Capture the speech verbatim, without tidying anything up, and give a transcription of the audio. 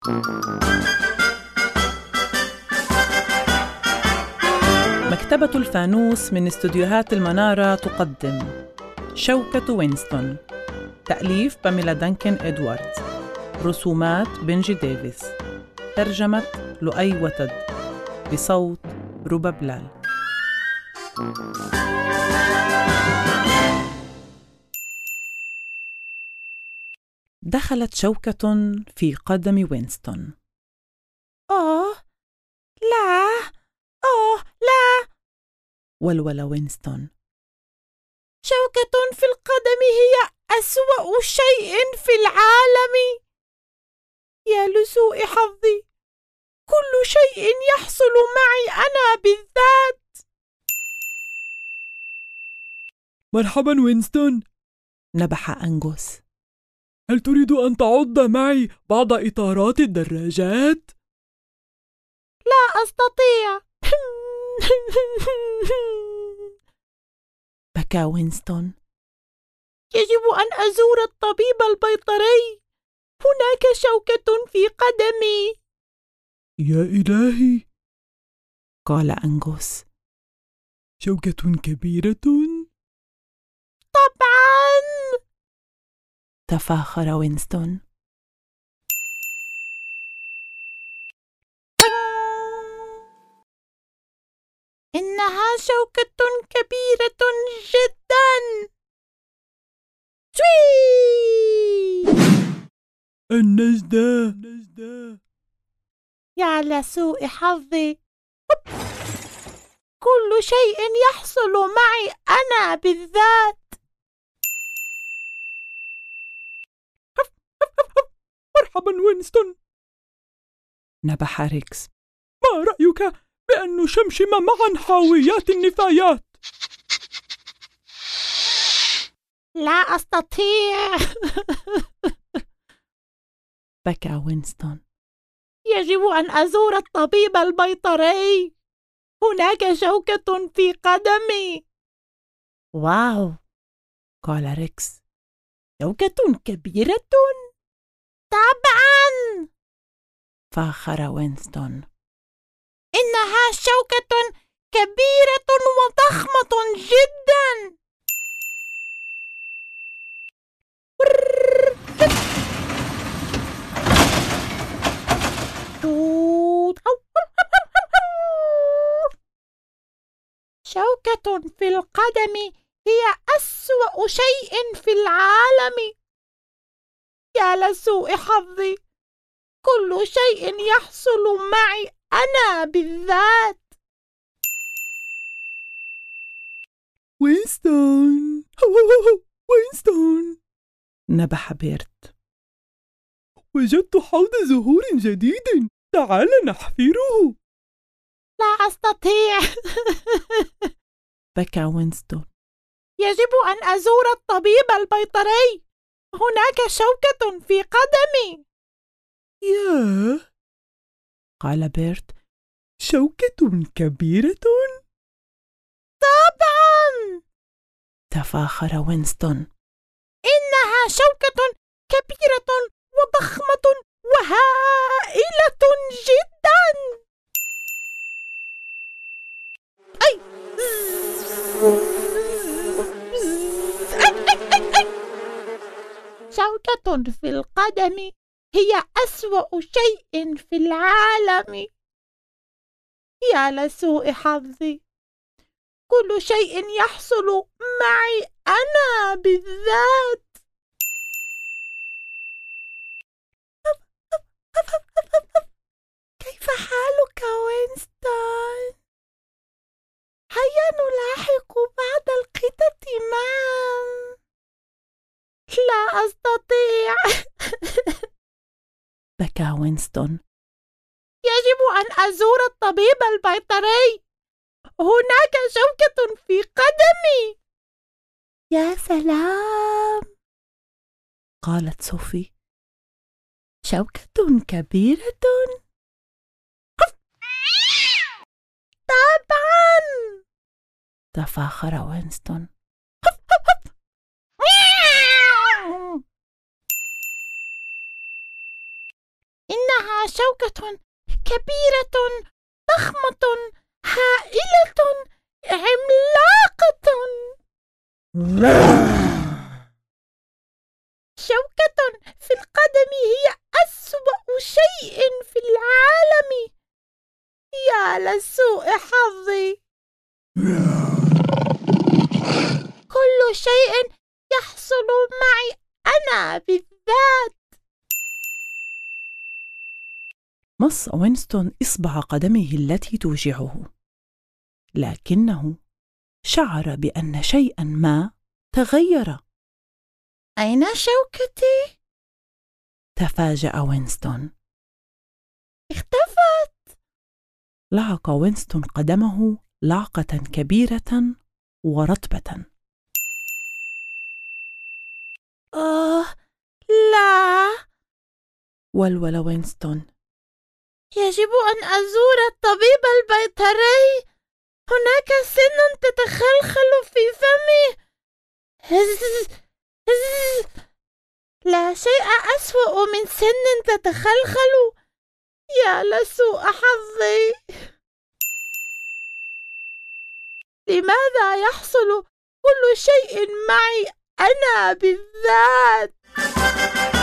مكتبة الفانوس من استوديوهات المنارة تقدم شوكة وينستون. تأليف باميلا دانكن إدواردز. رسومات بنجي ديفيس. ترجمة لؤي وتد. بصوت روبا بلال. دخلت شوكة في قدم وينستون. أوه لا، أوه لا، ولول وينستون. شوكة في القدم هي أسوأ شيء في العالم. يا لسوء حظي، كل شيء يحصل معي أنا بالذات. مرحبا وينستون، نبح أنغوس. هل تريد أن تعض معي بعض إطارات الدراجات؟ لا أستطيع. بكى وينستون. يجب أن أزور الطبيب البيطري، هناك شوكة في قدمي. يا إلهي، قال أنغوس. شوكة كبيرة؟ طبعاً، تفاخر وينستون. إنها شوكة كبيرة جداً. النجدة النجدة. يا لسوء حظي، كل شيء يحصل معي أنا بالذات. مرحبا وينستون، نبح ريكس. ما رأيك بأن نشمشم معا حاويات النفايات؟ لا أستطيع. بكى وينستون. يجب أن أزور الطبيب البيطري، هناك شوكة في قدمي. واو، قال ريكس. شوكة كبيرة؟ طبعاً، فاخر وينستون. إنها شوكة كبيرة وضخمة جداً. شوكة في القدم هي أسوأ شيء في العالم. يا لسوء حظي، كل شيء يحصل معي أنا بالذات. وينستون، وينستون، نبح بيرت. وجدت حوض زهور جديد، تعال نحفره. لا أستطيع. بكى وينستون. يجب أن أزور الطبيب البيطري، هناك شوكة في قدمي. ياه، قال بيرت. شوكة كبيرة؟ طبعاً، تفاخر وينستون. إنها شوكة كبيرة وضخمة وهائلة جداً. أي شوكة في القدم هي أسوأ شيء في العالم. يا لسوء حظي، كل شيء يحصل معي أنا بالذات. كيف حالك وينستون؟ هيا نلاحق بعض القطط معا. لا أستطيع. بكى وينستون. يجب أن أزور الطبيب البيطري، هناك شوكة في قدمي. يا سلام، قالت صوفي. شوكة كبيرة؟ طبعاً، تفاخر وينستون. إنها إنها شوكة كبيرة ضخمة هائلة عملاقة. شوكة في القدم هي أسوأ شيء في العالم. يا لسوء حظي، كل شيء يحصل معي أنا بالذات. مص وينستون إصبع قدمه التي توجعه، لكنه شعر بأن شيئا ما تغير. أين شوكتي؟ تفاجأ وينستون. اختفت. لعق وينستون قدمه لعقة كبيرة ورطبة. آه لا، ولول وينستون. يجب أن أزور الطبيب البيطري. هناك سن تتخلخل في فمي. هز هز. لا شيء أسوأ من سن تتخلخل. يا لسوء حظي، لماذا يحصل كل شيء معي أنا بالذات؟